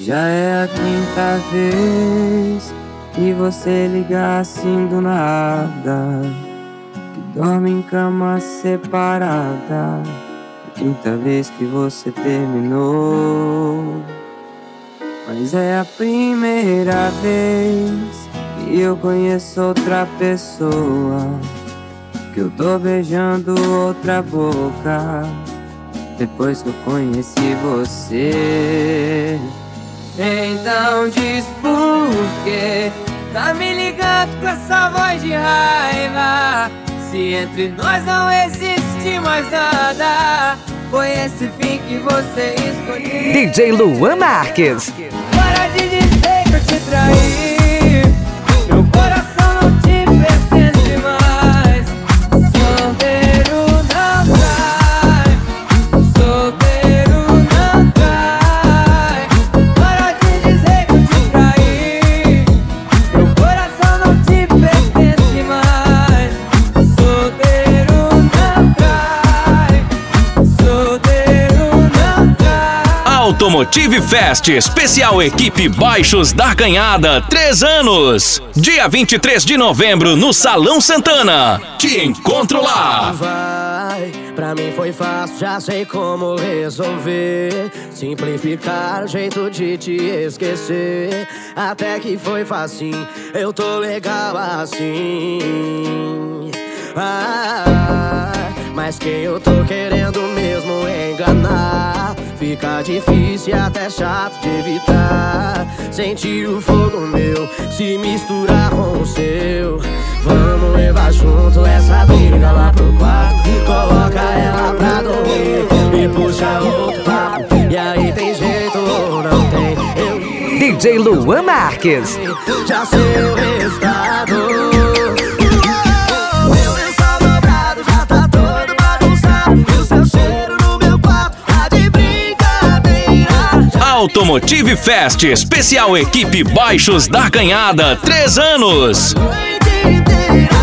Já é a quinta vez que você liga assim do nada, que dorme em cama separada. A quinta vez que você terminou. Mas é a primeira vez que eu conheço outra pessoa, que eu tô beijando outra boca depois que eu conheci você. Então diz por que tá me ligando com essa voz de raiva, se entre nós não existe mais nada. Foi esse fim que você escolheu. DJ Luan Marques. Para de dizer que eu te traí, meu coração não te pertence mais. Solteiro não trai, solteiro não trai. Para de dizer que eu te traí, meu coração não te pertence mais. Solteiro não trai, solteiro não trai. Automotive Fest, especial equipe Baixos da Arganhada, 3 anos. Dia 23 de novembro, no Salão Santana. Te encontro lá. Vai, pra mim foi fácil, já sei como resolver. Simplificar, jeito de te esquecer. Até que foi facinho, eu tô legal assim. Mas quem eu tô querendo mesmo enganar, fica difícil e até chato de evitar. Sentir o fogo meu se misturar com o seu. Vamos levar junto essa briga lá pro quarto. Coloca ela pra dormir e puxa outro papo. E aí tem jeito ou não tem? Eu DJ Luan Marques. já sei o resultado. Automotive Fest, especial equipe Baixos da Arganhada, 3 anos. Noite inteira